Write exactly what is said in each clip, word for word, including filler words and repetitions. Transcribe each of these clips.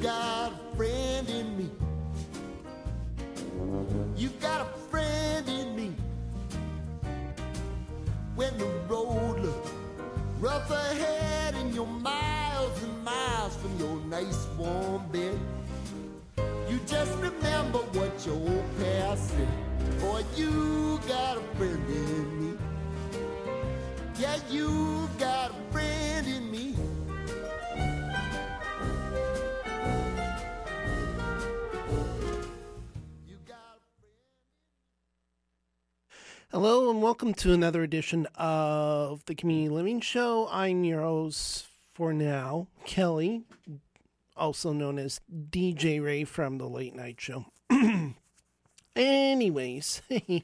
got a friend in me. You got a friend in me. When the road looks rough ahead and you're miles and miles from your nice warm bed, you just remember what your old past said. Boy, you got a friend in me. Yeah, you got a friend in me. Hello and welcome to another edition of the Community Living Show. I'm your host for now, Kelly, also known as D J Ray from the Late Night Show. Anyways,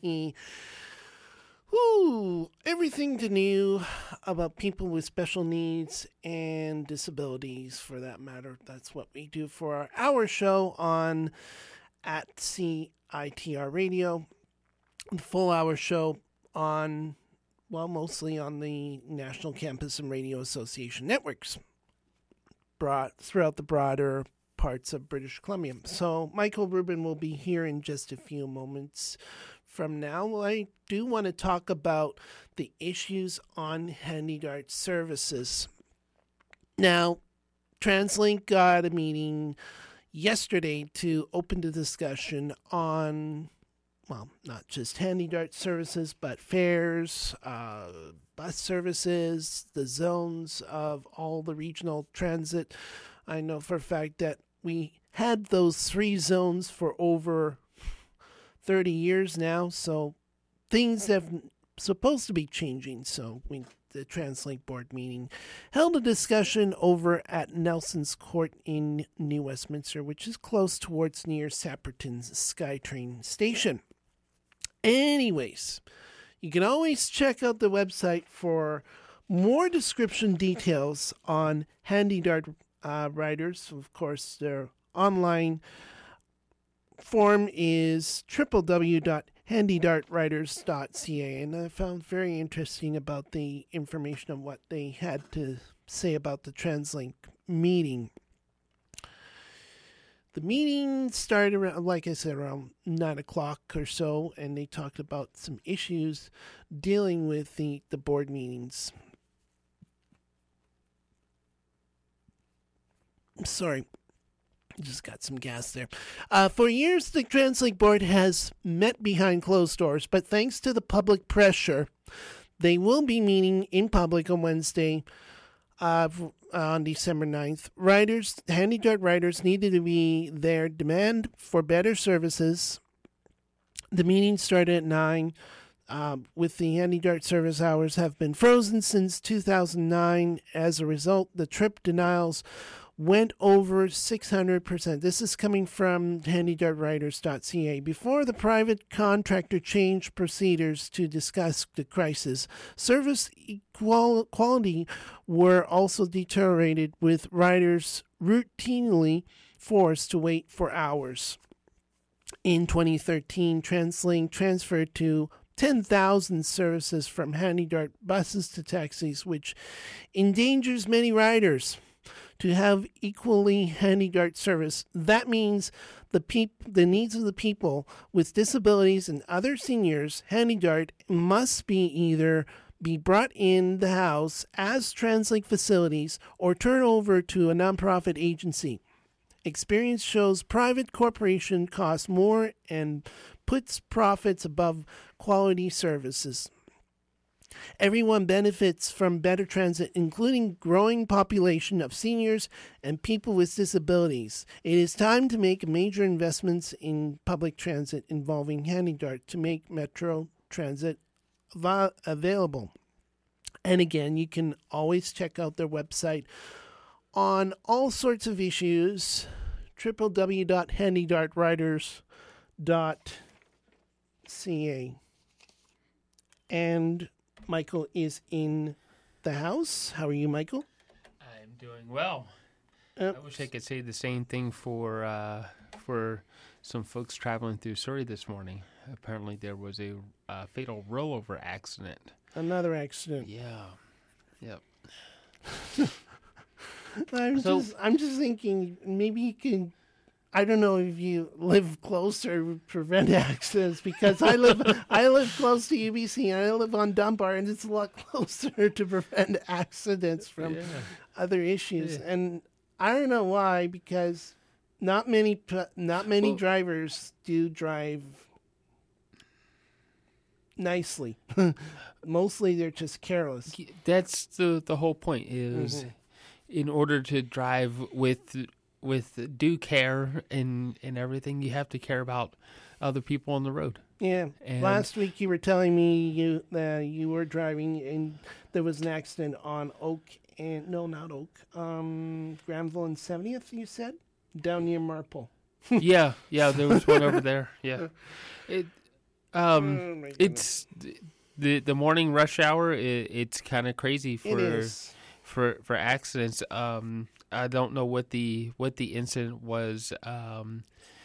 whoo, everything to new about people with special needs and disabilities, for that matter. That's what we do for our hour show on at C I T R Radio. The full hour show on, well, mostly on the National Campus and Radio Association networks brought throughout the broader parts of British Columbia. So Michael Rubin will be here in just a few moments from now. I do want to talk about the issues on HandyDart services. Now, TransLink got a meeting yesterday to open the discussion on, well, not just HandyDart services, but fares, uh, bus services, the zones of all the regional transit. I know for a fact that we had those three zones for over thirty years now, so things have supposed to be changing. So we, the TransLink board meeting held a discussion over at Nelson's Court in New Westminster, which is close towards near Sapperton's SkyTrain station. Anyways, you can always check out the website for more description details on HandyDart uh, riders. Of course, their online form is w w w dot handy dart riders dot c a, and I found very interesting about the information of what they had to say about the TransLink meeting. The meeting started around, like I said, around nine o'clock or so, and they talked about some issues dealing with the, the board meetings. Sorry, just got some gas there. Uh, for years, the TransLink board has met behind closed doors, but thanks to the public pressure, they will be meeting in public on Wednesday, Uh, on December ninth. Riders, HandyDart riders needed to be there. Demand for better services. The meeting started at nine. Um, with the HandyDart service hours have been frozen since two thousand nine. As a result, the trip denials went over six hundred percent. This is coming from handy dart riders dot c a. Before the private contractor changed procedures to discuss the crisis, service equal- quality were also deteriorated, with riders routinely forced to wait for hours. In twenty thirteen, TransLink transferred to ten thousand services from HandyDart buses to taxis, which endangers many riders. To have equally HandyDart service, that means the peop- the needs of the people with disabilities and other seniors, HandyDart must be either be brought in the house as TransLink facilities or turn over to a nonprofit agency. Experience shows private corporation costs more and puts profits above quality services. Everyone benefits from better transit, including growing population of seniors and people with disabilities. It is time to make major investments in public transit involving HandyDart to make Metro Transit va- available. And again, you can always check out their website on all sorts of issues, w w w dot handy dart riders dot c a. And Michael is in the house. How are you, Michael? I'm doing well. Uh, I wish I could say the same thing for uh, for some folks traveling through Surrey this morning. Apparently, there was a uh, fatal rollover accident. Another accident. Yeah. Yep. I'm So- just, I'm just thinking maybe you can. I don't know if you live closer to prevent accidents because I live, I live close to U B C and I live on Dunbar and it's a lot closer to prevent accidents from Yeah. other issues. Yeah. And I don't know why because not many, p- not many Well- drivers do drive nicely. Mostly they're just careless. That's the the whole point is Mhm. in order to drive with with due care and and everything, you have to care about other people on the road. Yeah. And- Last week you were telling me you uh, you were driving and there was an accident on Oak and no, not Oak. Um, Granville and seventieth. You said down near Marple. yeah, yeah, there was one over there. Yeah. It um Oh, my goodness. it's the the morning rush hour, it, it's kind of crazy for It is. for for accidents. Um, I don't know what the what the incident was. Um,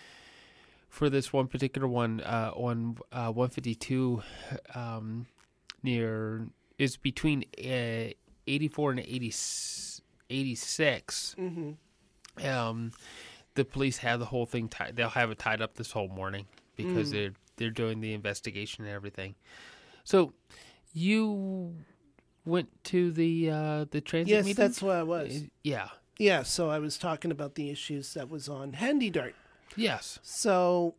for this one particular one, uh, on uh, one fifty-two, um, near is between uh, eighty-four and eighty, eighty-six. Mm-hmm. Um, the police have the whole thing tied. They'll have it tied up this whole morning because Mm. they're they're doing the investigation and everything. So, you went to the uh, the transit Yes, meeting? that's what I was. Uh, Yeah. Yeah, so I was talking about the issues that was on Handy Dart. Yes. So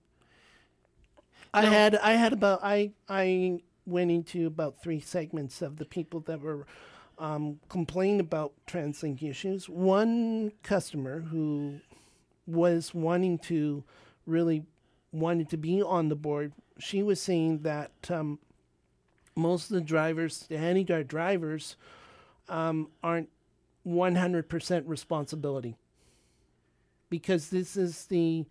I Now- had I had about I I went into about three segments of the people that were um, complaining about TransLink issues. One customer who was wanting to really wanted to be on the board. She was saying that um, most of the drivers, the Handy Dart drivers, um, aren't one hundred percent responsibility because this is the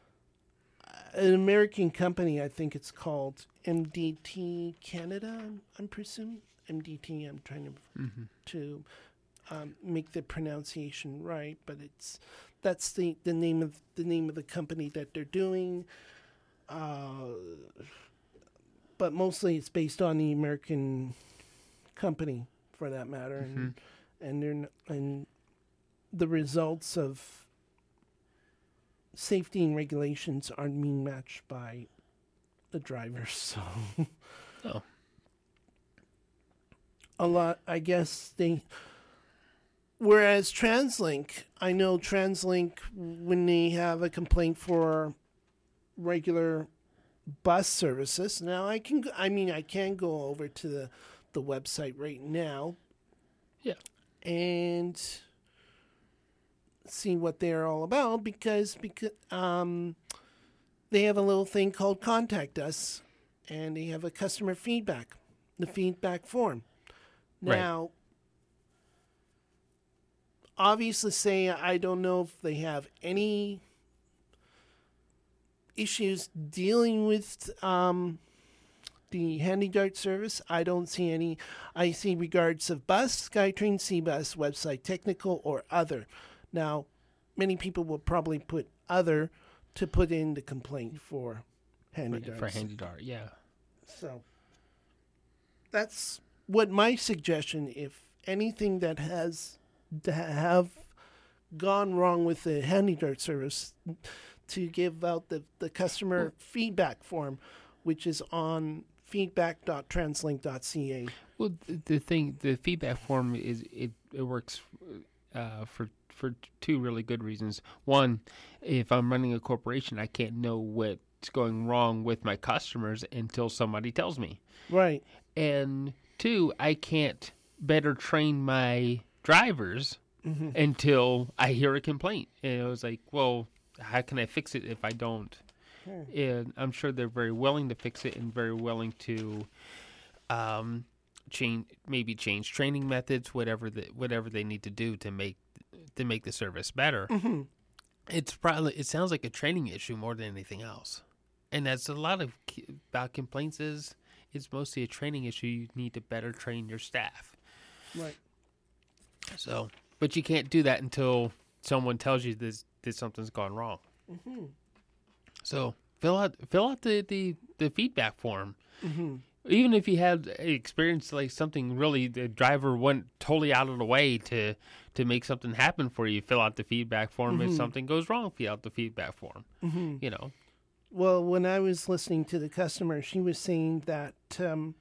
an American company, I think it's called M D T Canada. I'm, I'm presuming M D T. I'm trying to Mm-hmm. to um, make the pronunciation right, but it's that's the, the name of the name of the company that they're doing. Uh, but mostly it's based on the American company, for that matter, and and they're n- and the results of safety and regulations aren't being matched by the drivers. So Oh. a lot, I guess they. Whereas TransLink, I know TransLink when they have a complaint for regular bus services. Now I can, go, I mean, I can go over to the the website right now. Yeah. And see what they're all about because because um they have a little thing called Contact Us, and they have a customer feedback, the feedback form. Right. Now, obviously, say I don't know if they have any issues dealing with um, the Handy Dart service. I don't see any. I see regards of bus, SkyTrain, CBus, website technical, or other. Now, many people will probably put other to put in the complaint for Handy For, Darts. for Handy Dart, yeah. So that's what my suggestion, if anything that has to have gone wrong with the Handy Dart service, to give out the, the customer Well- feedback form, which is on feedback dot translink dot c a. Well, th- the thing, the feedback form is it, it works uh, for for two really good reasons. One, if I'm running a corporation, I can't know what's going wrong with my customers until somebody tells me. Right. And two, I can't better train my drivers Mm-hmm. until I hear a complaint. And it was like, well, how can I fix it if I don't? Hmm. And I'm sure they're very willing to fix it and very willing to um, change, maybe change training methods, whatever the, whatever they need to do to make to make the service better. Mm-hmm. It's probably it sounds like a training issue more than anything else, and that's a lot of about complaints is it's mostly a training issue. You need to better train your staff. Right. So, but you can't do that until someone tells you this that something's gone wrong. Mm-hmm. So fill out fill out the, the, the feedback form. Mm-hmm. Even if you had experienced like something really, the driver went totally out of the way to to make something happen for you, fill out the feedback form. Mm-hmm. If something goes wrong, fill out the feedback form. Mm-hmm. You know. Well, when I was listening to the customer, she was saying that um,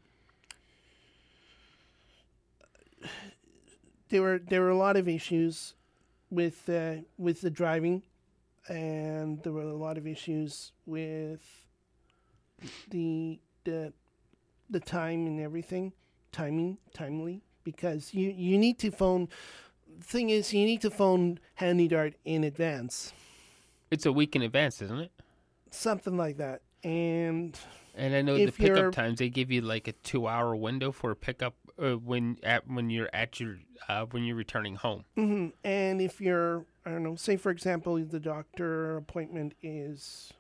there were there were a lot of issues with uh, with the driving, and there were a lot of issues with the the the time and everything, timing, timely, because you, you need to phone. Thing is, you need to phone HandyDart in advance, It's a week in advance, isn't it? something like that, and And I know the If you're- pickup times, they give you like a two-hour window for a pickup uh, when at when you're at your uh, when you're returning home. mhm, and if you're, I don't know, say for example, the doctor appointment is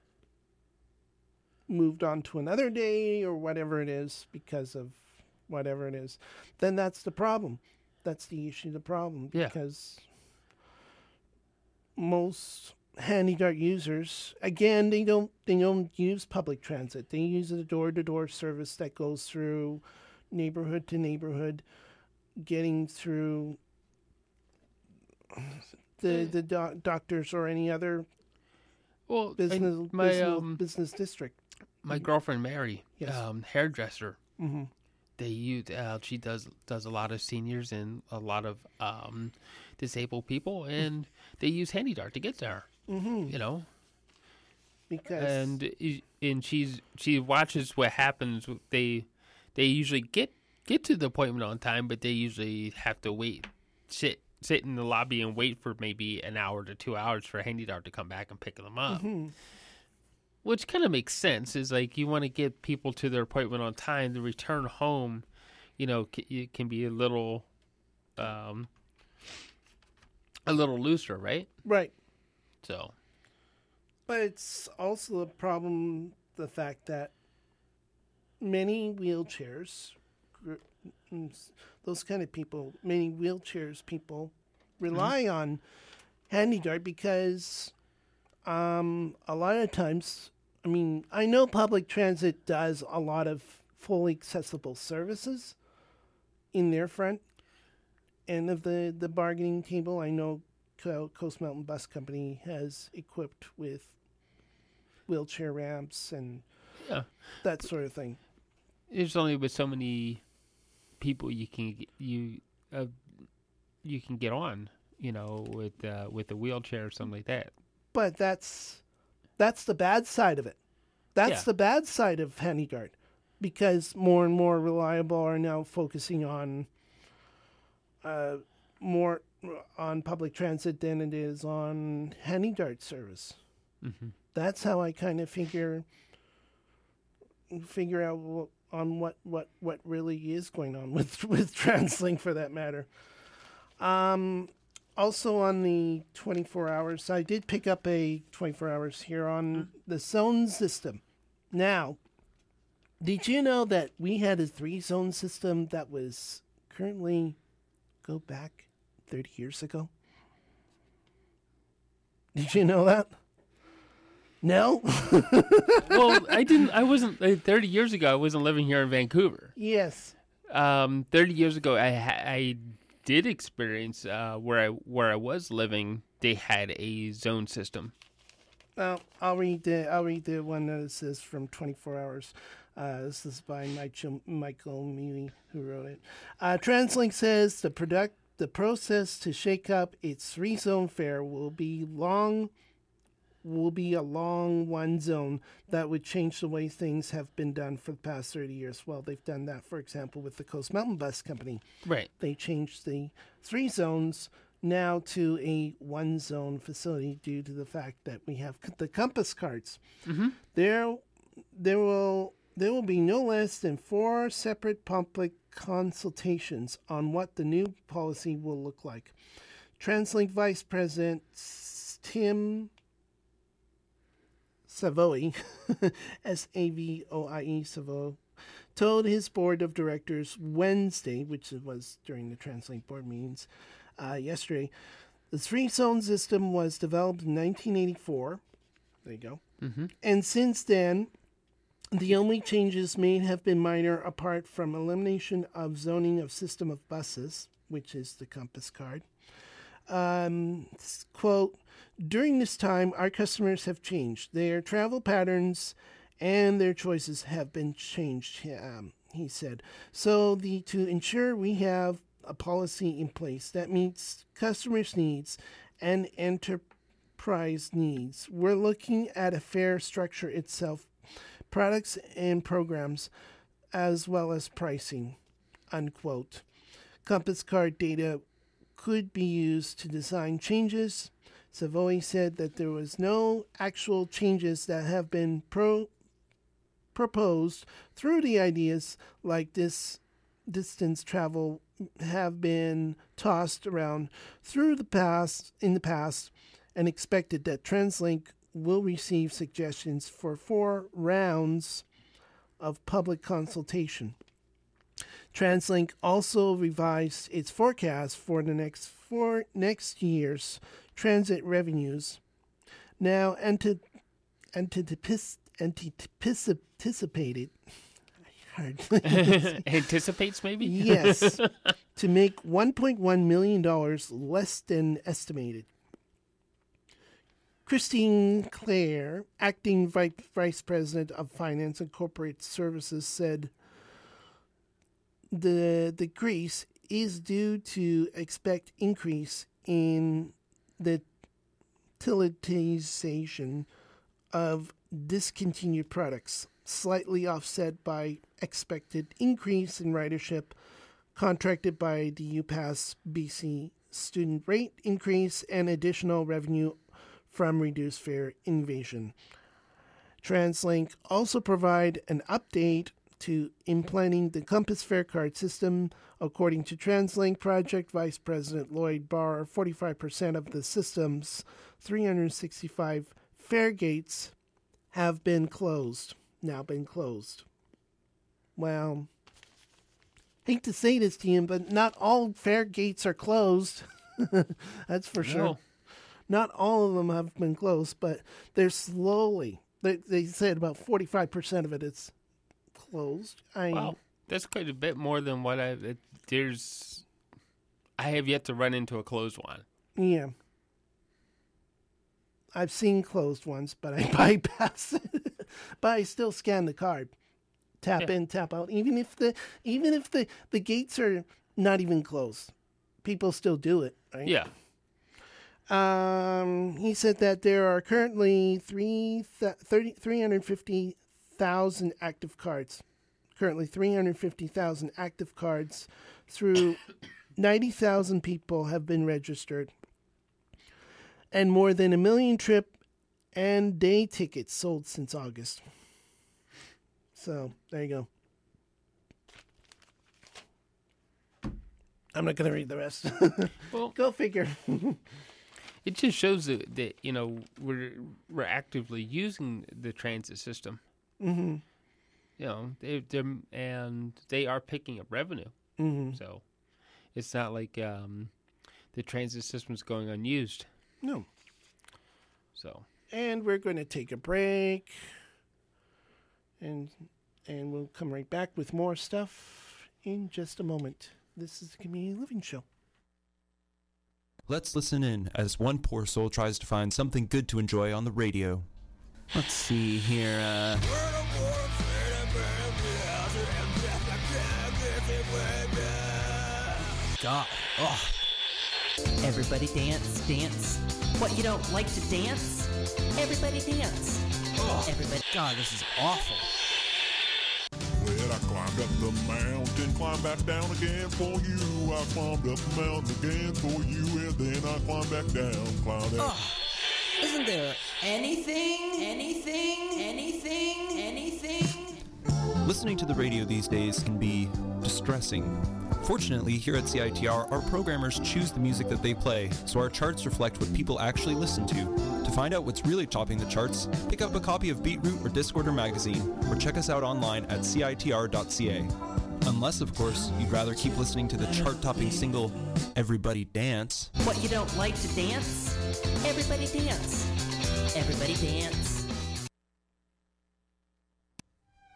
moved on to another day or whatever it is because of whatever it is, then that's the problem. That's the issue, the problem. Yeah. Because most HandyDart users, again, they don't they don't use public transit. They use a door-to-door service that goes through neighborhood to neighborhood, getting through the the doc- doctors or any other Well, I- business my business, um, business district. my girlfriend Mary, Yes. um, hairdresser. Mm-hmm. They use uh, she does does a lot of seniors and a lot of um, disabled people, and they use HandyDart to get there. Mm-hmm. You know, Because and and she's she watches what happens. They they usually get get to the appointment on time, but they usually have to wait, sit sit in the lobby and wait for maybe an hour to two hours for HandyDart to come back and pick them up. Mhm. Which kind of makes sense. Is like you want to get people to their appointment on time. The return home, you know, c- it can be a little, um, a little looser, right? right. So But it's also a problem, the fact that many wheelchairs, gr- mm, s- those kind of people, many wheelchairs people rely on HandyDart because um, a lot of times, I mean, I know public transit does a lot of fully accessible services in their front end of the, the bargaining table. I know Co- Coast Mountain Bus Company has equipped with wheelchair ramps and yeah, that sort of thing. there's only but so many people you can get- you uh, you can get on, you know, with uh, with a wheelchair or something like that. But that's that's the bad side of it. That's Yeah. the bad side of HandyDart, because more and more reliable are now focusing on uh, more on public transit than it is on HandyDart service. Mm-hmm. That's how I kind of figure figure out wh- on what, what, what really is going on with with TransLink for that matter. Um, also on the twenty-four hours, I did pick up a twenty-four hours here on the zone system. Now, did you know that we had a three zone system that was currently go back thirty years ago? Did you know that? No? Well, I didn't. I wasn't uh, thirty years ago. I wasn't living here in Vancouver. Yes. Um, thirty years ago, I ha- I did experience uh, where I where I was living. They had a zone system. Well, I'll read the I'll read the one that says from twenty-four hours. Uh, this is by Michael Michael Mealy, who wrote it. Uh, TransLink says the product the process to shake up its three zone fare will be long will be a long one zone that would change the way things have been done for the past thirty years. Well, they've done that, for example, with the Coast Mountain Bus Company. Right. They changed the three zones now to a one zone facility due to the fact that we have c- the compass cards. Mm-hmm. There, there will there will be no less than four separate public consultations on what the new policy will look like. TransLink Vice President S- Tim Savoie, S A V O I E, Savoie, told his board of directors Wednesday, which was during the TransLink board meetings uh, yesterday, the three-zone system was developed in nineteen eighty-four. There you go. Mm-hmm. And since then, The only changes made have been minor, apart from elimination of zoning of system of buses, which is the Compass card. Um, quote, during this time, our customers have changed. Their travel patterns and their choices have been changed, um, he said. So the to ensure we have a policy in place that meets customers' needs and enterprise needs, we're looking at a fare structure itself, products and programs, as well as pricing, unquote. Compass card data could be used to design changes. Savoy said that there was no actual changes that have been pro- proposed through the ideas like this distance travel have been tossed around through the past in the past, and expected that TransLink will receive suggestions for four rounds of public consultation. TransLink also revised its forecast for the next four next year's transit revenues. Now anti, antipis, anticipated hard. Anticipates maybe? Yes, to make one point one million dollars less than estimated. Christine Clare, acting Vice President of Finance and Corporate Services, said the decrease is due to expect increase in the utilization of discontinued products, slightly offset by expected increase in ridership contracted by the UPass B C student rate increase and additional revenue from reduced fare invasion. TransLink also provide an update to implementing the Compass fare card system. According to TransLink Project Vice President Lloyd Barr, forty-five percent of the system's three hundred sixty-five fare gates have been closed, now been closed. Well, hate to say this to you, but not all fare gates are closed. That's for sure. No. Not all of them have been closed, but they're slowly. They, they said about forty-five percent of it is closed. I Wow, that's quite a bit more than what I. It, there's, I have yet to run into a closed one. Yeah. I've seen closed ones, but I bypass it. But I still scan the card, tap Yeah. in, tap out. Even if the even if the, the gates are not even closed, people still do it, right? Yeah. Um, he said that there are currently three hundred fifty thousand active cards. Currently three hundred fifty thousand active cards. Through ninety thousand people have been registered. And more than a million trip and day tickets sold since August. So, there you go. I'm not going to read the rest. Well, Go figure. it just shows that, that you know we're we're actively using the transit system. Mm-hmm. You know, they they're and they are picking up revenue. Mm-hmm. So it's not like um, the transit system is going unused. No. So And we're going to take a break. And and we'll come right back with more stuff in just a moment. This is the Community Living Show. Let's listen in as one poor soul tries to find something good to enjoy on the radio. Let's see here. Uh... God. Oh. Everybody dance, dance. What, you don't like to dance? Everybody dance. Oh. Everybody. God, this is awful. Well, I climbed up the mountain, climbed back down again for you. I climbed up the mountain again for you, and then I climbed back down, climbed down. Oh. Isn't there anything, anything, anything, anything? Listening to the radio these days can be distressing. Fortunately, here at C I T R, our programmers choose the music that they play, so our charts reflect what people actually listen to. To find out what's really topping the charts, pick up a copy of Beatroot or Discorder magazine, or check us out online at C I T R dot C A. Unless, of course, you'd rather keep listening to the chart-topping single, Everybody Dance. What, you don't like to dance? Everybody dance. Everybody dance.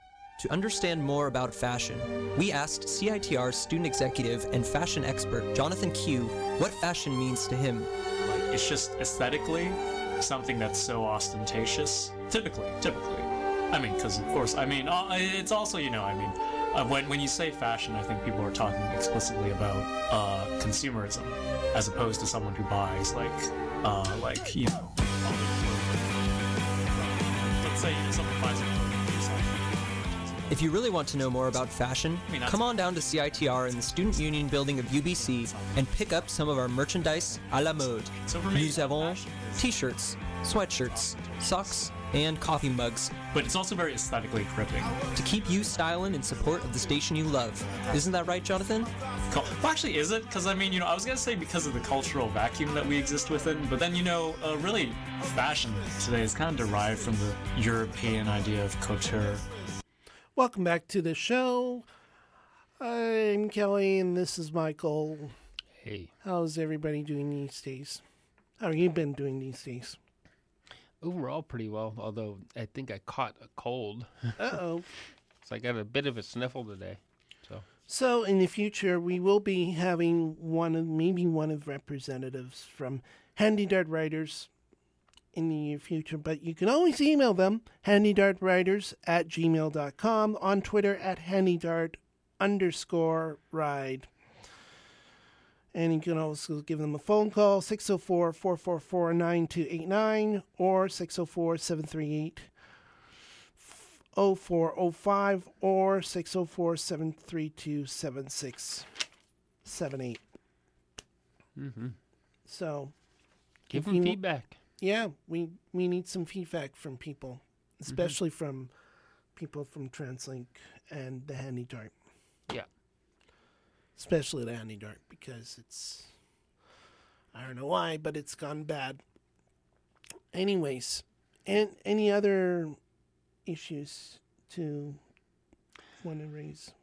To understand more about fashion, we asked C I T R's student executive and fashion expert Jonathan Q what fashion means to him. Like, it's just aesthetically something that's so ostentatious. Typically, typically. I mean, because of course, I mean, uh, it's also, you know, I mean, uh, when when you say fashion, I think people are talking explicitly about uh, consumerism, as opposed to someone who buys like, uh, like you know, other clothing. Let's say you know, someone buys a clothing. If you really want to know more about fashion, I mean, that's- come on down to C I T R in the Student Union building of U B C and pick up some of our merchandise à la mode. So for me, Nous avons fashion is- t-shirts, sweatshirts, socks, and coffee mugs But it's also very aesthetically gripping. to keep you styling in support of the station you love. Isn't that right, Jonathan? Cul- Well, actually, is it? Because I mean, you know, I was gonna say because of the cultural vacuum that we exist within, but then you know, uh, really, fashion today is kind of derived from the European idea of couture. Welcome back to the show. I'm Kelly, and this is Michael. Hey. How's everybody doing these days? How have you been doing these days? Overall, pretty well, although I think I caught a cold. Uh-oh. So I got a bit of a sniffle today. So So in the future, we will be having one of, maybe one of representatives from Handy Dart Writers in the near future, but you can always email them, handydartwriters at gmail dot com, on Twitter at handydart underscore ride. And you can also give them a phone call, six oh four, four four four, nine two eight nine or six oh four, seven three eight, oh four oh five or six oh four, seven three two, seven six seven eight. mm-hmm. So, give if them you- feedback. yeah, we, we need some feedback from people, especially from people from TransLink and the Handy Dart. Yeah. Especially the Handy Dart, because it's, I don't know why, but it's gone bad. Anyways, and any other issues to want to raise?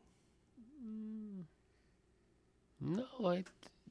No, I.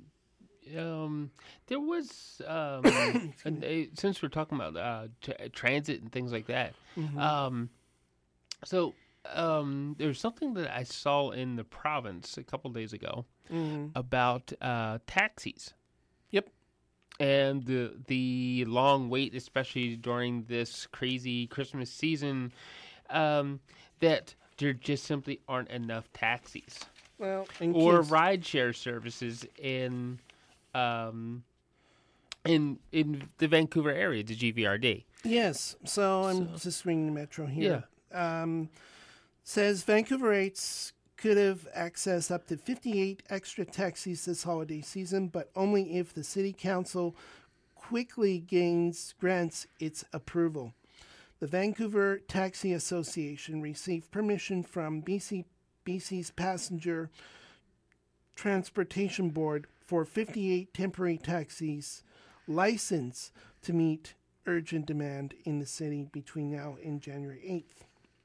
Um, there was um, and, uh, since we're talking about uh, tra- transit and things like that. Mm-hmm. Um, so um, there's something that I saw in the province a couple days ago Mm-hmm. about uh, taxis. Yep. And the the long wait, especially during this crazy Christmas season, um, that there just simply aren't enough taxis Well, in or case- rideshare services in um, in in the Vancouver area, the G V R D. Yes, so I'm just reading the Metro here. Yeah. Um, says Vancouver rates could have access up to fifty-eight extra taxis this holiday season, but only if the city council quickly gains grants its approval. The Vancouver Taxi Association received permission from B C B C's Passenger Transportation Board for fifty-eight temporary taxis licensed to meet urgent demand in the city between now and January eighth.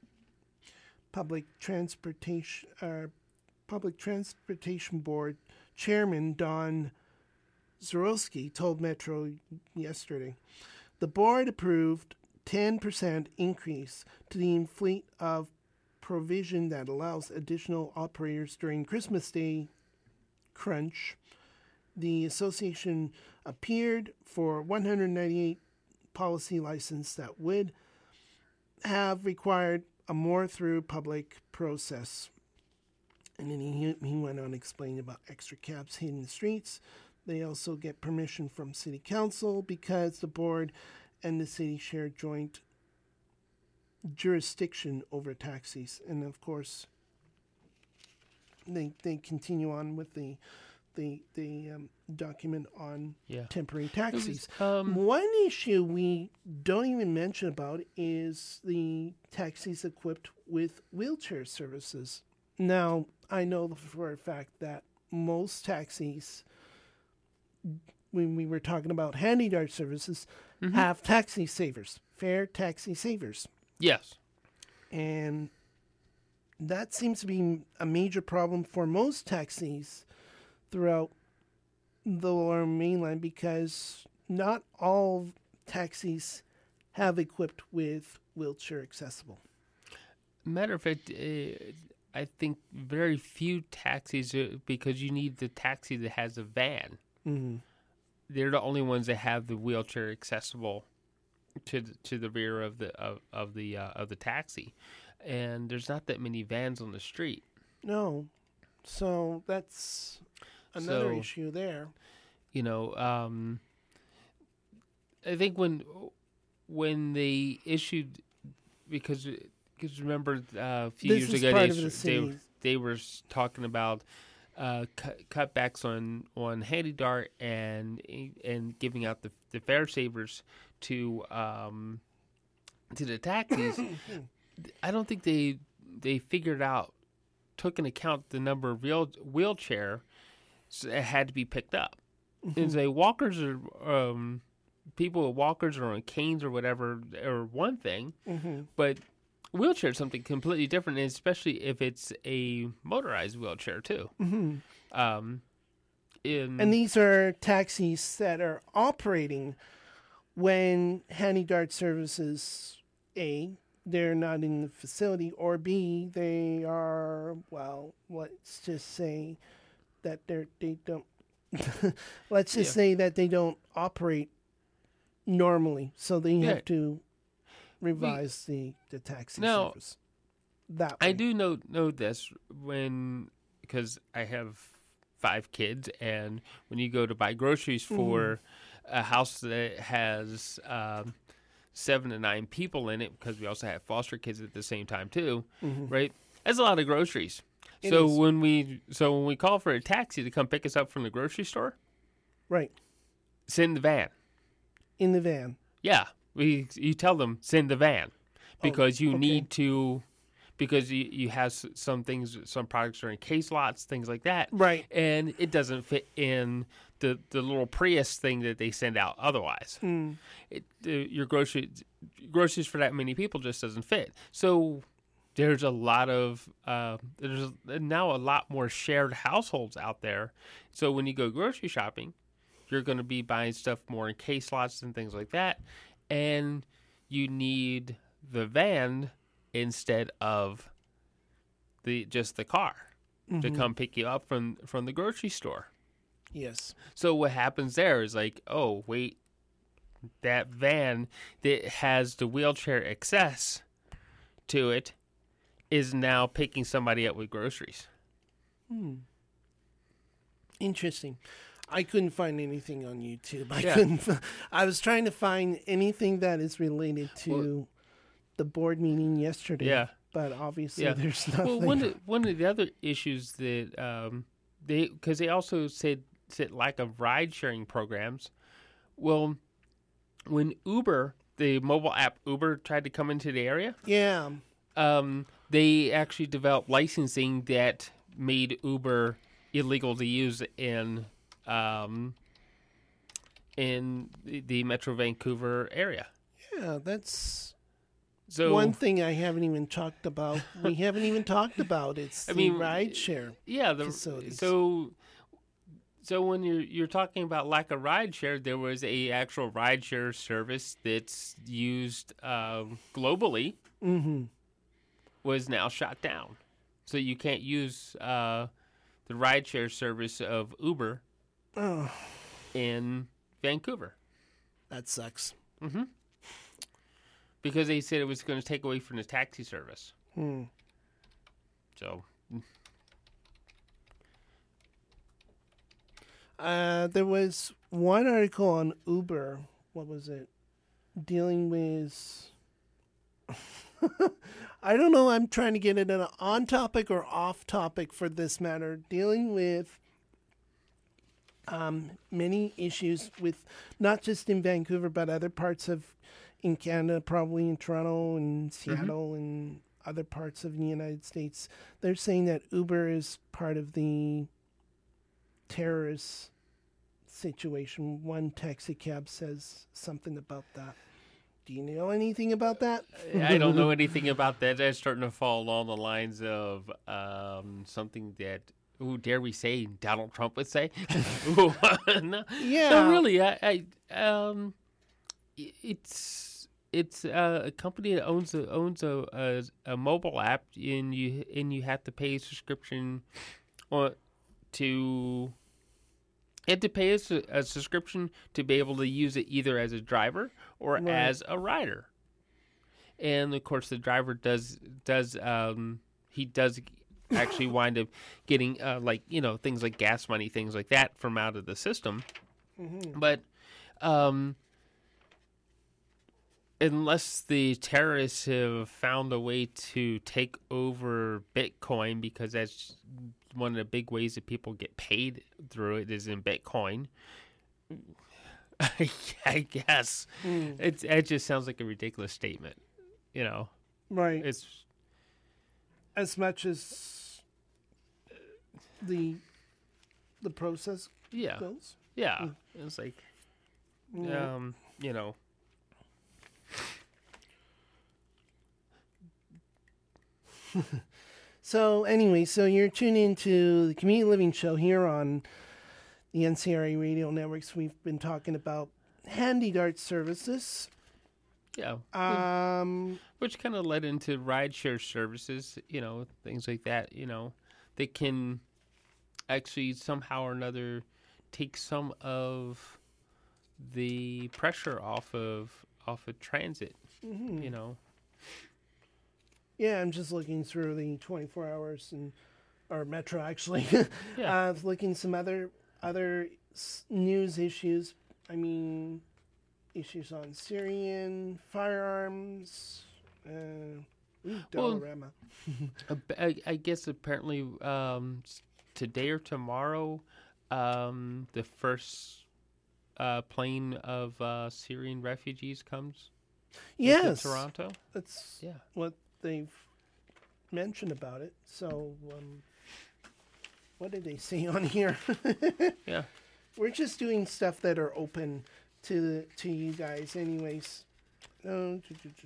Public Transportation uh, Public Transportation Board Chairman Don Zorowski told Metro yesterday, the board approved ten percent increase to the fleet of provision that allows additional operators during Christmas Day crunch. The association appeared for one hundred ninety-eight policy license that would have required a more through public process. And then he, he went on to explain about extra cabs hitting the streets. They also get permission from city council because the board and the city share joint jurisdiction over taxis. And of course, they they continue on with the the the um, document on Yeah. temporary It was, taxis. um, One issue we don't even mention about is the taxis equipped with wheelchair services. Now, I know for a fact that most taxis, when we were talking about Handy Dart services, Mm-hmm. have taxi savers, fare taxi savers. Yes. And that seems to be a major problem for most taxis throughout the lower mainland because not all taxis have equipped with wheelchair accessible. Matter of fact, uh, I think very few taxis, uh, because you need the taxi that has a van. Mm-hmm. They're the only ones that have the wheelchair accessible to the, to the rear of the of, of the uh, of the taxi, and there's not that many vans on the street. No, so that's another So, issue there. You know, um, I think when when they issued because because remember uh, a few This years is ago part they of the they, city. they were s- talking about uh, cut, cutbacks on on Handy Dart and and giving out the the fare savers to um, to the taxis. I don't think they they figured out took into account the number of wheel, wheelchair that had to be picked up. And say walkers are um, people with walkers or on canes or whatever are one thing, Mm-hmm. but wheelchair is something completely different, and especially if it's a motorized wheelchair too. Mm-hmm. Um, in, And these are taxis that are operating when Handy Dart services, A, they're not in the facility, or B, they are, well, let's just say that they're, they don't, let's just Yeah. say that they don't operate normally. So they Yeah. have to revise the, the taxi Now, service. That I way. do know know this when because I have five kids, and when you go to buy groceries for a house that has um, seven to nine people in it, because we also have foster kids at the same time too, right? That's a lot of groceries. It so is. when we so when we call for a taxi to come pick us up from the grocery store, Right. send the van. In the van. Yeah, we you tell them send the van because you okay. need to because you, you have s- some things, some products are in case lots, things like that, Right. and it doesn't fit in the the little Prius thing that they send out otherwise. Mm. It, uh, your grocery groceries for that many people just doesn't fit. So there's a lot of uh, there's now a lot more shared households out there. So when you go grocery shopping, you're going to be buying stuff more in case lots and things like that, and you need the van instead of the just the car to come pick you up from from the grocery store. Yes. So what happens there is like, oh wait, that van that has the wheelchair access to it is now picking somebody up with groceries. Interesting. I couldn't find anything on YouTube. I Yeah. couldn't. f- I was trying to find anything that is related to Well- the board meeting yesterday. Yeah. But obviously, Yeah. there's nothing. Well, one of, one of the other issues that um, they because they also said said lack of ride sharing programs. Well, when Uber, the mobile app Uber, tried to come into the area, yeah. um, they actually developed licensing that made Uber illegal to use in um, in the, the Metro Vancouver area. Yeah. That's So one thing I haven't even talked about. We haven't even talked about. It's I the mean, ride share. yeah, the, facilities. so so when you're you're talking about lack of ride share, there was a actual ride share service that's used um, globally Mm-hmm. was now shut down. So you can't use uh, the ride share service of Uber Oh, in Vancouver that sucks. because they said it was going to take away from the taxi service. Hmm. So Uh, there was one article on Uber. What was it? Dealing with. I don't know. I'm trying to get it an on topic or off topic for this matter. Dealing with um, many issues with not just in Vancouver, but other parts of in Canada, probably in Toronto and Seattle and other parts of the United States. They're saying that Uber is part of the terrorist situation. One taxi cab says something about that. Do you know anything about that? I don't know anything about that. That's starting to fall along the lines of um, something that, ooh, dare we say, Donald Trump would say. no, Yeah. no, really, I, I um, i- it's it's uh, a company that owns a owns a, a a mobile app, and you and you have to pay a subscription, or to you have to pay a, su- a subscription to be able to use it either as a driver or Right. as a rider. And of course, the driver does does um, he does actually wind up getting uh, like you know things like gas money, things like that from out of the system. But um, unless the terrorists have found a way to take over Bitcoin, because that's one of the big ways that people get paid through it is in Bitcoin. I guess it's it just sounds like a ridiculous statement. You know, Right. it's As much as the the process yeah, goes. yeah. It's like, um, you know, So anyway, so you're tuned into the Community Living Show here on the N C R A radio networks. We've been talking about handy dart services. yeah. Um, Which kind of led into rideshare services, you know, things like that, you know, that can actually somehow or another take some of the pressure off of off of transit, you know. yeah, I'm just looking through the twenty-four hours and or Metro actually. Yeah. uh, looking some other other s- news issues. I mean, issues on Syrian firearms. Uh, ooh, Well, Dollarama. Uh, b- I, I guess apparently um, s- today or tomorrow, um, the first uh, plane of uh, Syrian refugees comes into Yes, Toronto. that's Yeah. what they've mentioned about it. So, um, what did they say on here? Yeah. We're just doing stuff that are open to to you guys, anyways. Uh,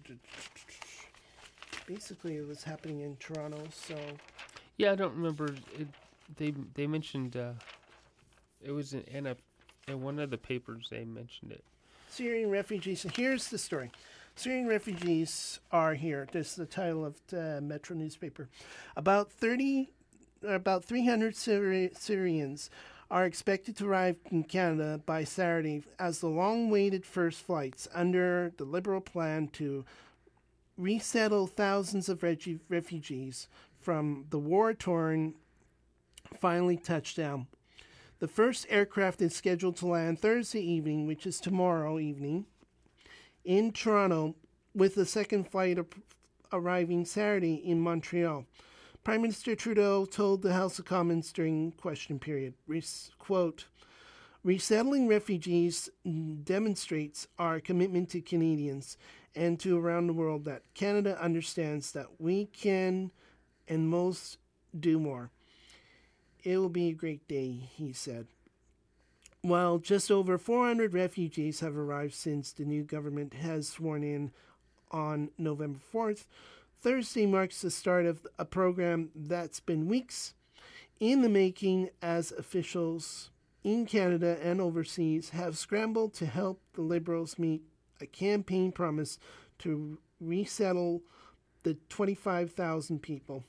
basically, it was happening in Toronto. So, Yeah, I don't remember. It, they they mentioned uh, it was in, in a in one of the papers they mentioned it. Syrian refugees. Here's the story. Syrian refugees are here. This is the title of the Metro newspaper. About thirty, about three hundred Syri- Syrians are expected to arrive in Canada by Saturday as the long-awaited first flights under the Liberal plan to resettle thousands of refu- refugees from the war-torn finally touched down. The first aircraft is scheduled to land Thursday evening, which is tomorrow evening, in Toronto, with the second flight ar- arriving Saturday in Montreal. Prime Minister Trudeau told the House of Commons during question period, res- quote, "Resettling refugees demonstrates our commitment to Canadians and to around the world that Canada understands that we can and most do more. It will be a great day," he said. While just over four hundred refugees have arrived since the new government has sworn in on November fourth, Thursday marks the start of a program that's been weeks in the making as officials in Canada and overseas have scrambled to help the Liberals meet a campaign promise to resettle the twenty-five thousand people.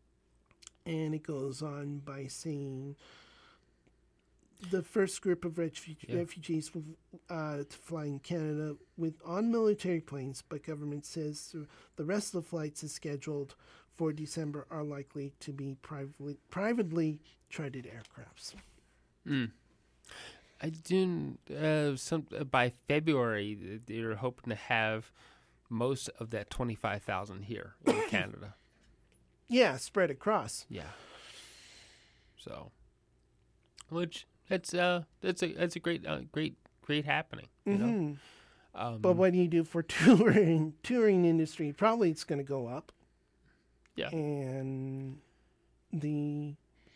And it goes on by saying the first group of refu- Yeah. refugees will uh, to fly in Canada with on military planes, but government says the rest of the flights is scheduled for December are likely to be privately privately chartered aircrafts. Mm. I do uh, some uh, by February they're hoping to have most of that twenty-five thousand here in Canada. Yeah, spread across. Yeah. So, which that's uh that's a that's a great uh, great great happening. You Mhm. know. Um, But what do you do for touring touring industry? Probably it's going to go up. Yeah. And the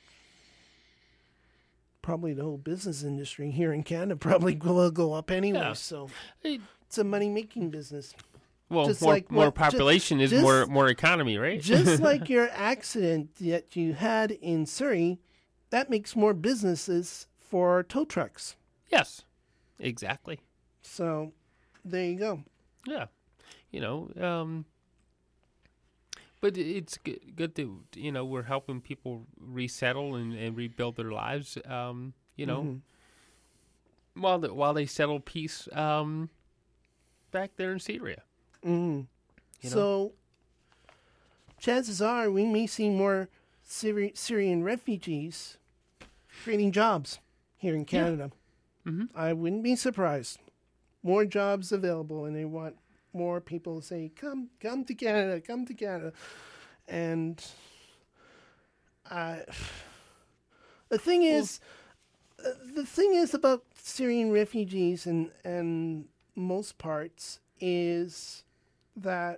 probably the whole business industry here in Canada probably will go up anyway. Yeah. So Hey, it's a money making business. well, just more like more what- ju- population is just- more more economy, right? Just like your accident that you had in Surrey, that makes more businesses for tow trucks. Yes, exactly. So there you go. Yeah, you know, um, but it's good, good that, you know, we're helping people resettle and, and rebuild their lives, um, you know, mm-hmm. while, the, while they settle peace um, back there in Syria. Mm. You know? So, chances are we may see more Syri- Syrian refugees creating jobs here in Canada. Yeah. Mm-hmm. I wouldn't be surprised. More jobs available, and they want more people to say, come, come to Canada, come to Canada. And uh, the thing is, well, uh, the thing is about Syrian refugees and, and most parts is that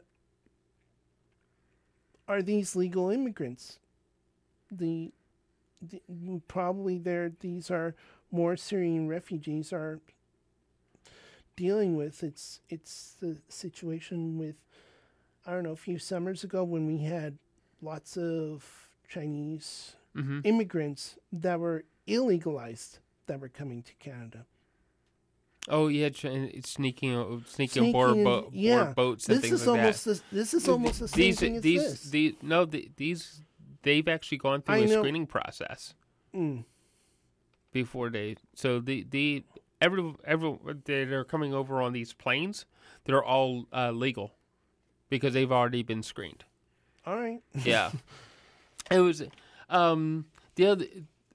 are these legal immigrants? The, the probably there these are more Syrian refugees are dealing with. It's it's the situation with, I don't know, a few summers ago when we had lots of Chinese mm-hmm. immigrants that were illegalized that were coming to Canada. Oh yeah, sneaking sneaking, sneaking aboard, in, bo- yeah. board boats and this things is like almost that. The, this is almost the same these, thing as these, this. These, no, the, these they've actually gone through I a know. screening process Mm. before they. So the the every every they're coming over on these planes. They're all uh, legal because they've already been screened. All right. Yeah, it was um, the other.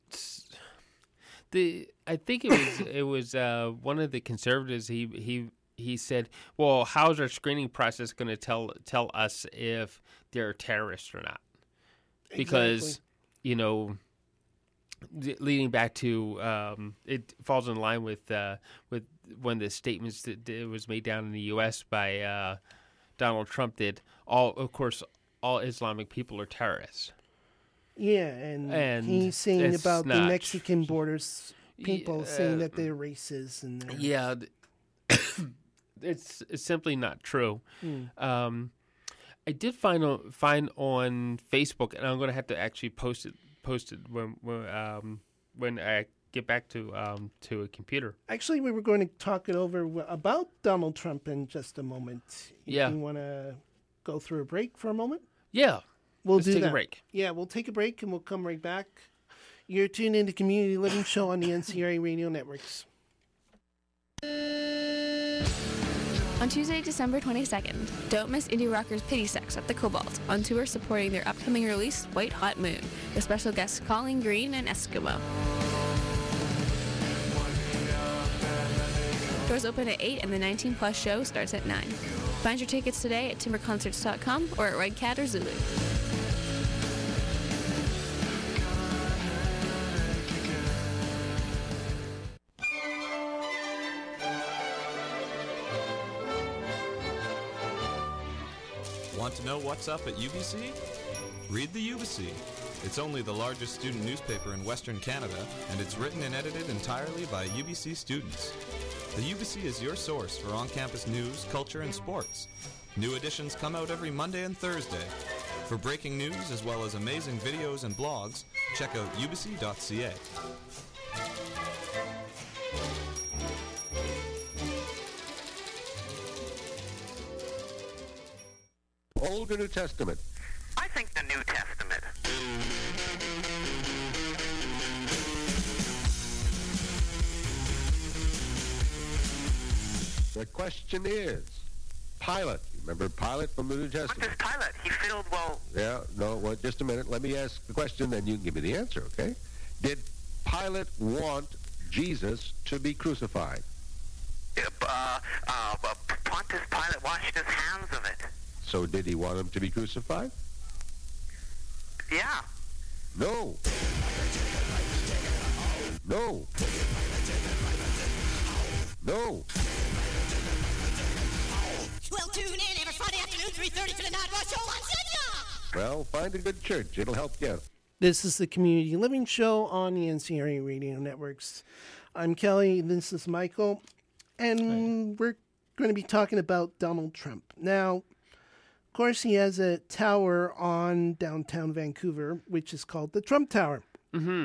The I think it was it was uh, one of the conservatives. He he he said, "Well, how's our screening process going to tell tell us if they're terrorists or not?" Because Exactly. you know, leading back to um, it falls in line with uh, with one of the statements that it was made down in the U S by uh, Donald Trump that all, of course, all Islamic people are terrorists. Yeah, and, And he's saying it's about the not Mexican borders people Yeah, saying uh, that they're racist and they're, Yeah, it's, it's simply not true. Mm. Um, I did find on, find on Facebook, and I'm going to have to actually post it post it when when, um, when I get back to um, to a computer. Actually, we were going to talk it over w- about Donald Trump in just a moment. If Yeah. you want to go through a break for a moment? Yeah, We'll let's do take that. a break. Yeah, we'll take a break and we'll come right back. You're tuned into Community Living Show on the N C R A Radio Networks. On Tuesday, December twenty-second, don't miss indie rockers Pity Sex at the Cobalt, on tour supporting their upcoming release, White Hot Moon, with special guests Colleen Green and Eskimo. Doors open at eight and the nineteen plus show starts at nine. Find your tickets today at timber concerts dot com or at Red Cat or Zulu. Want to know what's up at U B C? Read the U B C. It's only the largest student newspaper in Western Canada, and it's written and edited entirely by U B C students. The U B C is your source for on-campus news, culture, and sports. New editions come out every Monday and Thursday. For breaking news as well as amazing videos and blogs, check out u b c dot c a. Old or New Testament? I think the New Testament. The question is, Pilate. Remember Pilate from the New What Testament? does Pilate? He filled, well, Yeah, no, well, just a minute. Let me ask the question, then you can give me the answer, okay? Did Pilate want Jesus to be crucified? uh, uh, uh, Pontius Pilate washed his hands of it. So did he want him to be crucified? Yeah. No. No. No. Well, tune in every Friday afternoon, three thirty to the Night Rush Show on Senya! Well, find a good church. It'll help you out. This is the Community Living Show on the N C R A Radio Networks. I'm Kelly. This is Michael. And we're going to be talking about Donald Trump. Now, of course, he has a tower on downtown Vancouver, which is called the Trump Tower. Mm-hmm.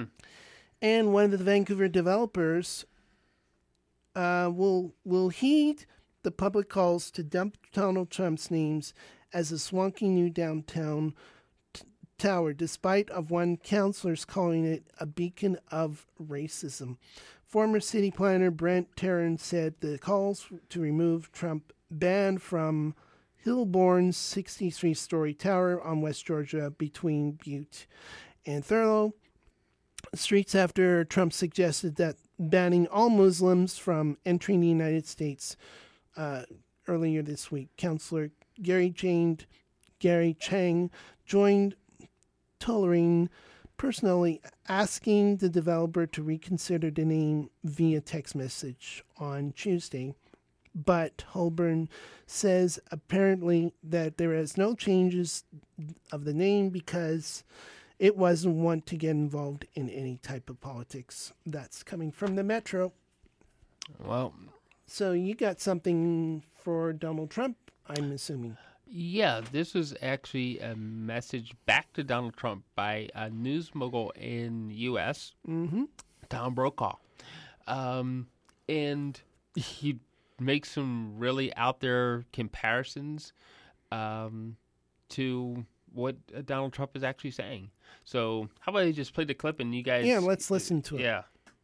And one of the Vancouver developers uh, will will he the public calls to dump Donald Trump's names as a swanky new downtown t- tower, despite of one councilors calling it a beacon of racism. Former city planner Brent Tarrant said the calls to remove Trump ban from Hilborn's sixty-three story tower on West Georgia between Butte and Thurlow streets after Trump suggested that banning all Muslims from entering the United States uh, earlier this week. Councilor Gary Jane, Gary Chang joined Tullering personally asking the developer to reconsider the name via text message on Tuesday. But Holborn says apparently that there is no changes of the name because it wasn't want to get involved in any type of politics. That's coming from the Metro. Well, so you got something for Donald Trump, I'm assuming. Yeah, this was actually a message back to Donald Trump by a news mogul in the U S, mm-hmm. Tom Brokaw. Um, and he makes some really out there comparisons um, to what uh, Donald Trump is actually saying. So how about I just play the clip and you guys... Yeah, let's listen to it. Yeah.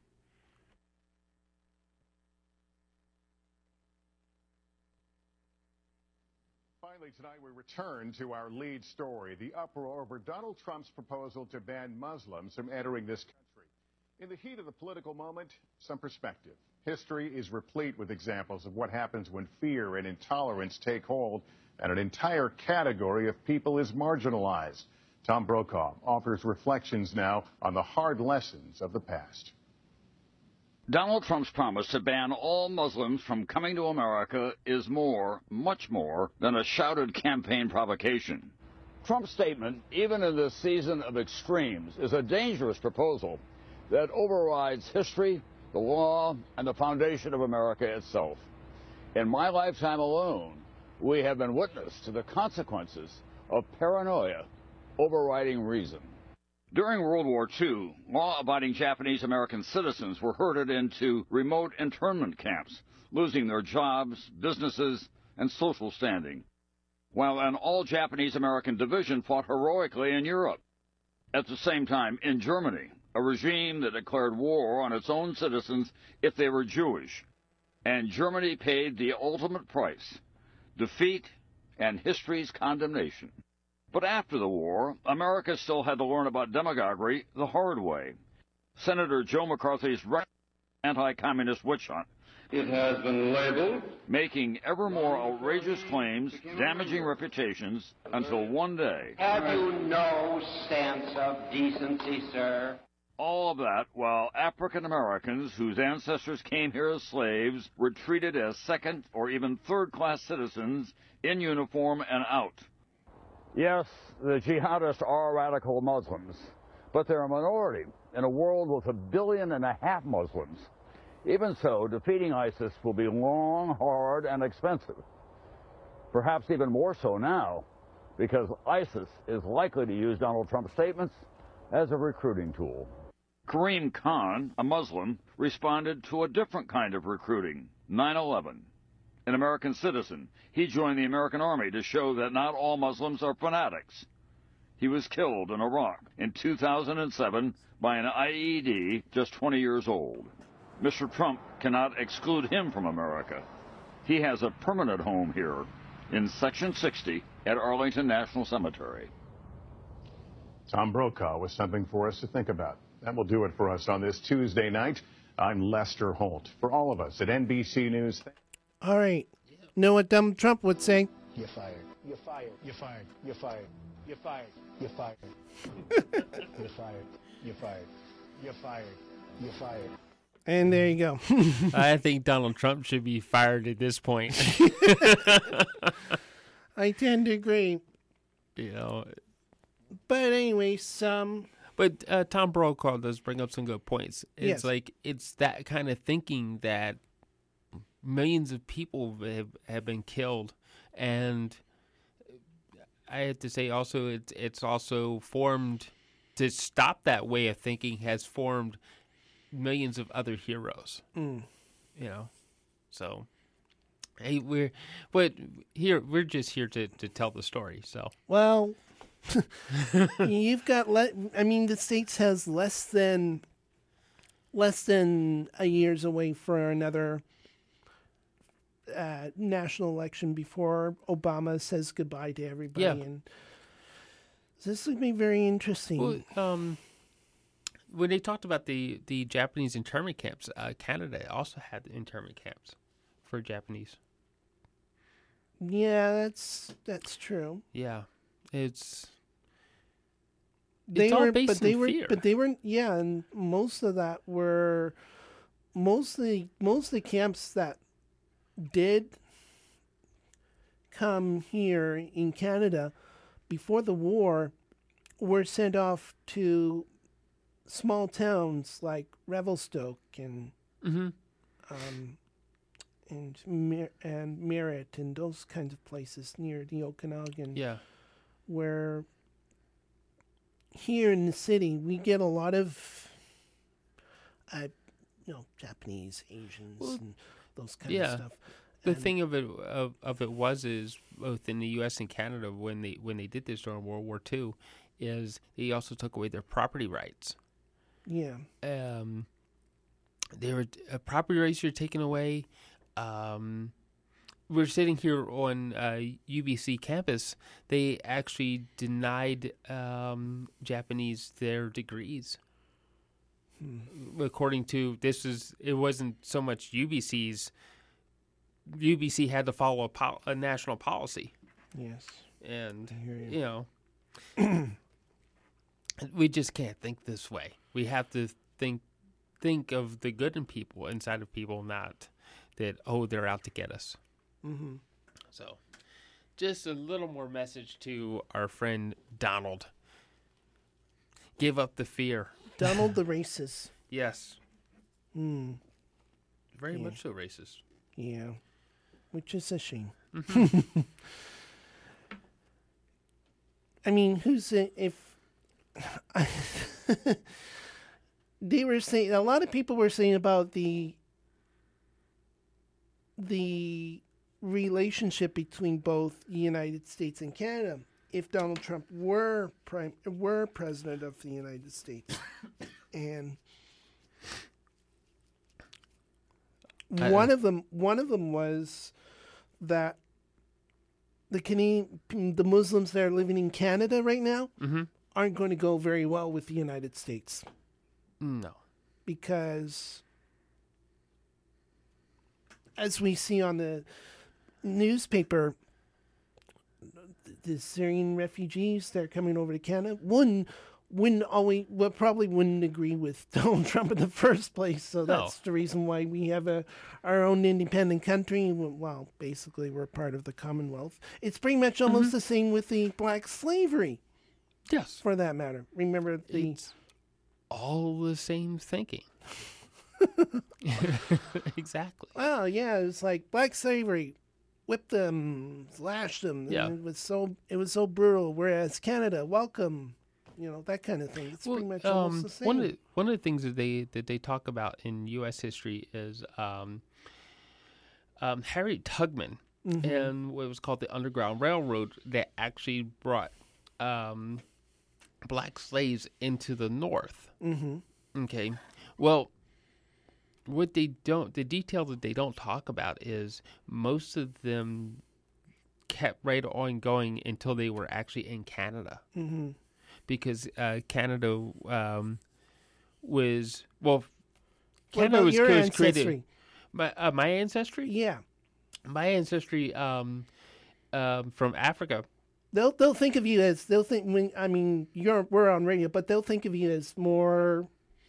Finally, tonight we return to our lead story, the uproar over Donald Trump's proposal to ban Muslims from entering this country. In the heat of the political moment, some perspective. History is replete with examples of what happens when fear and intolerance take hold and an entire category of people is marginalized. Tom Brokaw offers reflections now on the hard lessons of the past. Donald Trump's promise to ban all Muslims from coming to America is more, much more, than a shouted campaign provocation. Trump's statement, even in this season of extremes, is a dangerous proposal that overrides history, the law, and the foundation of America itself. In my lifetime alone, we have been witness to the consequences of paranoia overriding reason. During World War Two, law-abiding Japanese American citizens were herded into remote internment camps, losing their jobs, businesses, and social standing, while an all-Japanese American division fought heroically in Europe. At the same time, in Germany, a regime that declared war on its own citizens if they were Jewish, and Germany paid the ultimate price, defeat and history's condemnation. But after the war, America still had to learn about demagoguery the hard way. Senator Joe McCarthy's anti-communist witch hunt. It has been labeled. Making ever more outrageous claims, damaging reputations, until one day... Have you no sense of decency, sir? All of that while African Americans whose ancestors came here as slaves were treated as second or even third-class citizens in uniform and out. Yes, the jihadists are radical Muslims, but they're a minority in a world with a billion and a half Muslims. Even so, defeating ISIS will be long, hard, and expensive. Perhaps even more so now, because ISIS is likely to use Donald Trump's statements as a recruiting tool. Kareem Khan, a Muslim, responded to a different kind of recruiting, nine eleven. An American citizen, he joined the American Army to show that not all Muslims are fanatics. He was killed in Iraq in two thousand seven by an I E D just twenty years old. Mister Trump cannot exclude him from America. He has a permanent home here in Section sixty at Arlington National Cemetery. Tom Brokaw with something for us to think about. That will do it for us on this Tuesday night. I'm Lester Holt. For all of us at N B C News... All right. Know what Donald Trump would say? You're fired. You're fired. You're fired. You're fired. You're fired. You're fired. You're fired. You're fired. You're fired. You're fired. And there you go. I think Donald Trump should be fired at this point. I tend to agree. You know. But anyways, um... But uh, Tom Brokaw does bring up some good points. It's yes. like, it's that kind of thinking that millions of people have, have been killed, and I have to say also it's it's also formed to stop that way of thinking has formed millions of other heroes. Mm. You know, so Hey, we're but here we're just here to, to tell the story. So Well, you've got le- I mean, the States has less than less than a year's away for another uh, national election before Obama says goodbye to everybody, Yeah. and this would be very interesting. Well, um, when they talked about the, the Japanese internment camps, uh, Canada also had internment camps for Japanese. Yeah, that's that's true. Yeah, it's They it's all were, based but in they were, fear. but they were, yeah, and most of that were mostly most of the camps that did come here in Canada before the war were sent off to small towns like Revelstoke and Mhm. um, and Mer- and Merritt and those kinds of places near the Okanagan. Yeah. Where here in the city we get a lot of uh, you know, Japanese, Asians, Well, and those kind yeah. of stuff. The And- thing of it of, of it was is both in the U S and Canada when they when they did this during World War Two, is they also took away their property rights. Yeah. Um, they were uh, property rights were taken away. Um, we're sitting here on uh, U B C campus. They actually denied um, Japanese their degrees. Hmm. According to this, is it wasn't so much U B C's. U B C had to follow a, pol- a national policy. Yes. And I hear you. you know, we just can't think this way. We have to think think of the good in people, inside of people, not that, oh, they're out to get us. Mm-hmm. So, just a little more message to our friend Donald. Give up the fear. Donald the racist. Yes. Hmm. Very Yeah. much so racist. Yeah. Which is a shame. Mhm. I mean, who's it, if they were saying, a lot of people were saying about the the relationship between both the United States and Canada if Donald Trump were prime were president of the United States. And I- one of them one of them was that the Canadian, the Muslims that are living in Canada right now Mhm. aren't going to go very well with the United States. No. Because as we see on the newspaper, the Syrian refugees that are coming over to Canada wouldn't wouldn't always well, probably wouldn't agree with Donald Trump in the first place. So that's the reason why we have a our own independent country. Well, basically we're part of the Commonwealth. It's pretty much almost Mhm. the same with the black slavery. Yes. For that matter. Remember the It's all the same thinking. Exactly. Oh yeah, it was like black slavery, whipped them, slashed them. and Yeah. it was so it was so brutal. Whereas Canada, welcome, you know, that kind of thing. It's Well, pretty much um, almost the same. One of the, one of the things that they that they talk about in U S history is um, um, Harriet Tubman Mhm. and what was called the Underground Railroad that actually brought um, black slaves into the North. Mhm. Okay, well, what they don't, the detail that they don't talk about is most of them kept right on going until they were actually in Canada. Mhm. Because uh, Canada um, was well, What Canada about was, your was created. ancestry? My uh, my ancestry, Yeah, my ancestry um, um, from Africa. they'll they'll think of you as they'll think when I mean you're we're on radio, but they'll think of you as more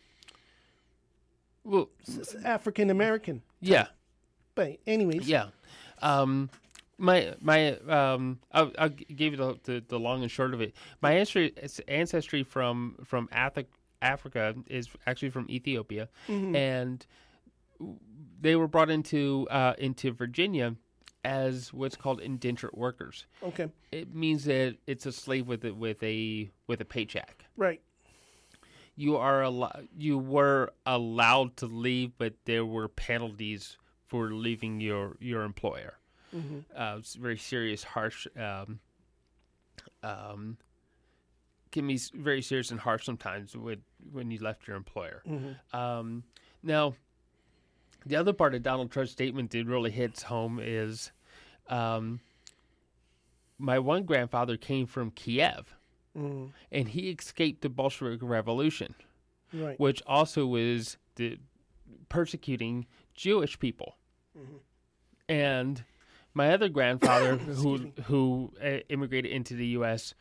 Well, African American. yeah, But anyways, yeah. Um, my my um, I'll, I'll give you the, the the long and short of it. My ancestry ancestry from from Afri- Africa is actually from Ethiopia, Mhm. and they were brought into uh, into Virginia as what's called indentured workers. Okay. It means that it's a slave with a, with a with a paycheck. Right. You are al- you were allowed to leave, but there were penalties for leaving your, your employer. Mhm. Uh, it's very serious, harsh. Um, um, can be s- very serious and harsh sometimes when when you left your employer. Mhm. Um, now, the other part of Donald Trump's statement that really hits home is, um, my one grandfather came from Kiev, Mhm. and he escaped the Bolshevik Revolution, Right. which also was the persecuting Jewish people. Mhm. And my other grandfather, who who uh, immigrated into the U S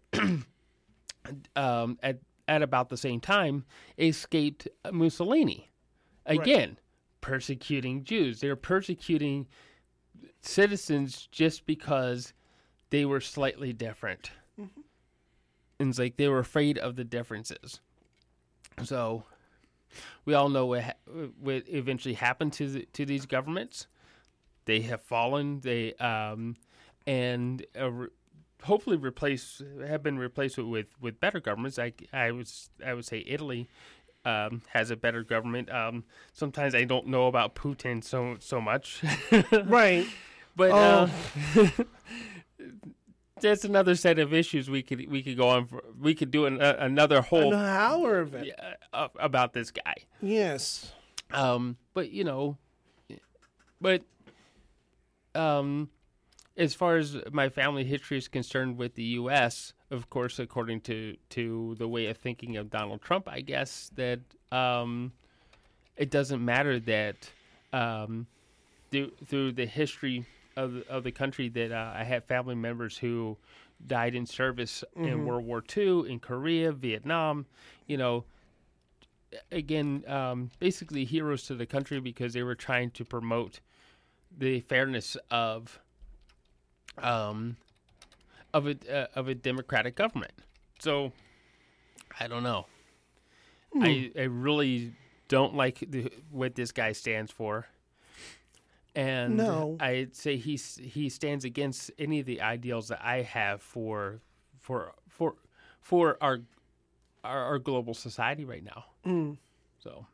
um, at at about the same time, escaped Mussolini. Right. Again, persecuting Jews. They're persecuting citizens just because they were slightly different. Mm-hmm. And it's like they were afraid of the differences. So we all know what, ha- what eventually happened to the, to these governments. They have fallen. They um, and uh, re- hopefully replace have been replaced with, with better governments. I I was I would say Italy um, has a better government. Um, sometimes I don't know about Putin so so much. Right. But Oh. uh, that's another set of issues we could we could go on for. We could do an, uh, another whole An hour of it. yeah, uh, about this guy. Yes. Um, but you know, but um, as far as my family history is concerned with the U S, of course, according to to the way of thinking of Donald Trump, I guess that um, it doesn't matter that um, through through the history of the, of the country that uh, I have family members who died in service in Mhm. World War Two, in Korea, Vietnam, you know. Again, um, basically heroes to the country because they were trying to promote the fairness of um, of a uh, of a democratic government. So I don't know. Hmm. I I really don't like the, what this guy stands for, and No. I'd say he's he stands against any of the ideals that I have for for for for our our, our global society right now. Mm. So,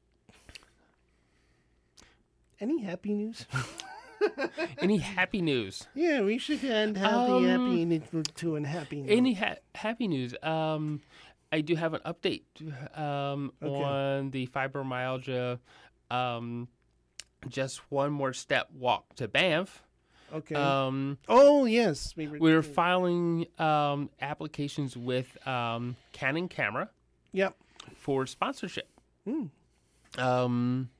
Any happy news? any happy news? Yeah, we should end happy, Um, happy, and to unhappy. news. Any ha- happy news? Um, I do have an update um, Okay. on the fibromyalgia. Um, just one more step walk to Banff. Okay. Um, oh yes, we were. we're filing um, applications with um, Canon Camera. Yep. For sponsorship. Hmm. Um,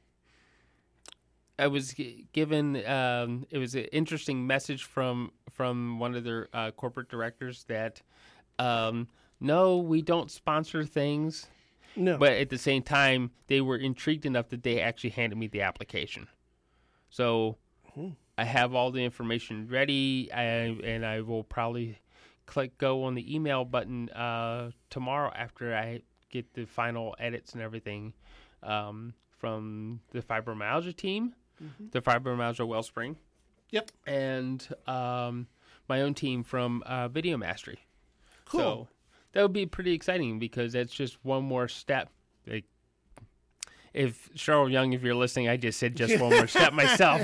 I was g- given. Um, it was an interesting message from from one of their uh, corporate directors that um, no, we don't sponsor things. No. But at the same time, they were intrigued enough that they actually handed me the application. So Hmm. I have all the information ready, I, and I will probably click go on the email button uh, tomorrow after I get the final edits and everything um, from the fibromyalgia team, Mhm. the fibromyalgia Wellspring. Yep. And um, my own team from uh, Video Mastery. Cool. So that would be pretty exciting because that's just one more step. Like, if Cheryl Young, if you're listening, I just said just one more step myself.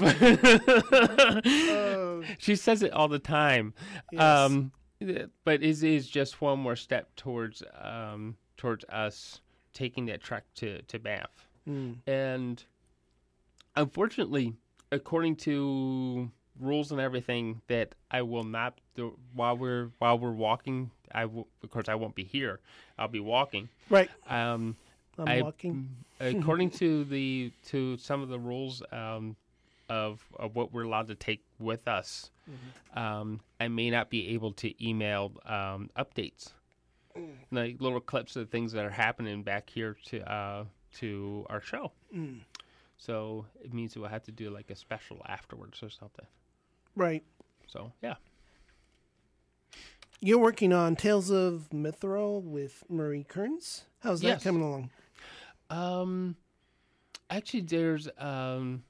Oh. She says it all the time. Yes. Um, but it is just one more step towards um, towards us taking that trek to, to Banff. Mm. And unfortunately, according to rules and everything, that I will not do, while we're while we're walking. I will, of course, I won't be here. I'll be walking. Right. Um, I'm I- walking. according to the to some of the rules um, of of what we're allowed to take with us, Mm-hmm. um, I may not be able to email um, updates, like little clips of things that are happening back here to uh, to our show. Mm. So it means we'll have to do like a special afterwards or something. Right. So yeah. You're working on Tales of Mithril with Marie Kearns. How's that Yes. coming along? Um, actually, there's um,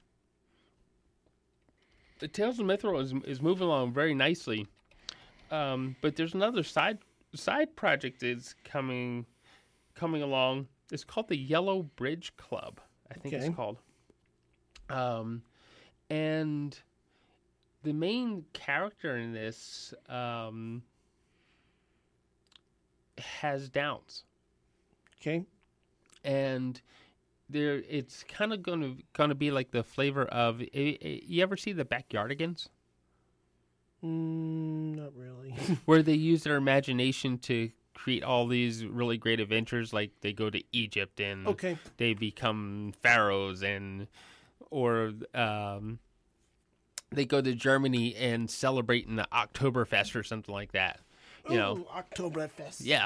the Tales of Mithril is is moving along very nicely. Um, but there's another side side project that's coming coming along. It's called the Yellow Bridge Club, I think Okay. it's called. Um, and the main character in this um, has Downs. Okay. And there, it's kind of going to going to be like the flavor of. You ever see the Backyardigans? Mm, not really. Where they use their imagination to create all these really great adventures, like they go to Egypt and okay. they become pharaohs, and or um, they go to Germany and celebrate in the Oktoberfest or something like that. You Ooh, know, Oktoberfest. Yeah.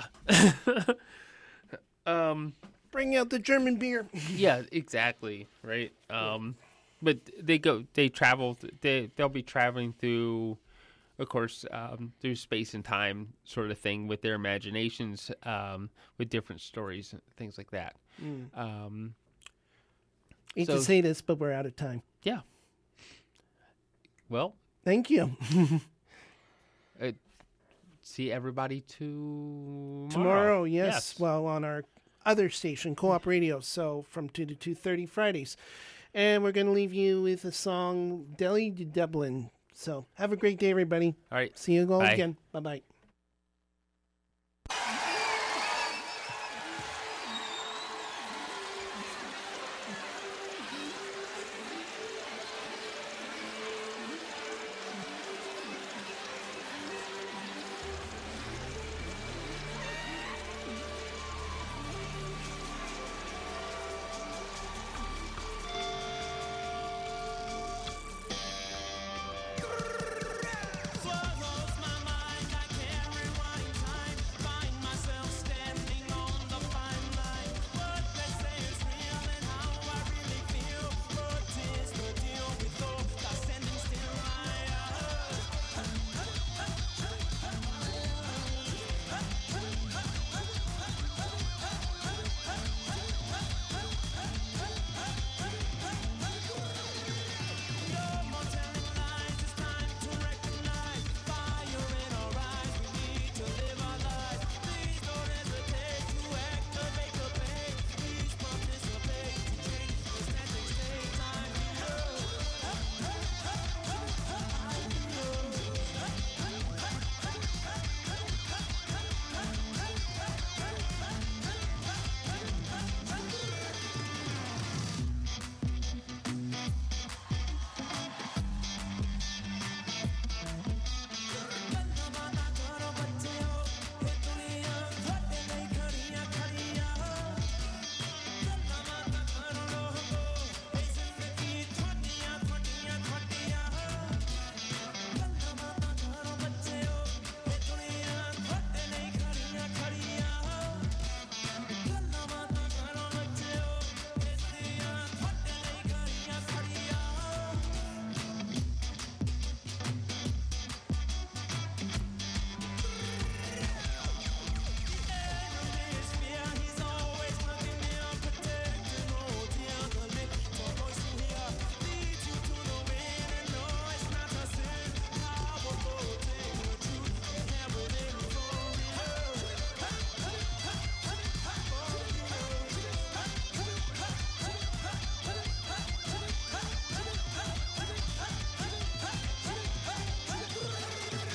um, Bring out the German beer. yeah, exactly. Right. Um, but they go, they travel, they they'll be traveling through. Of course, um, through space and time sort of thing with their imaginations, um, with different stories and things like that. Mm. Um, Hate so, to say this, but we're out of time. Yeah. Well. Thank you. uh, see everybody tomorrow. Tomorrow, yes. yes. Well, on our other station, Co-op Radio, so from two to two thirty Fridays. And we're going to leave you with a song, Delhi to Dublin. So have a great day, everybody. All right. See you all Bye. again. Bye-bye.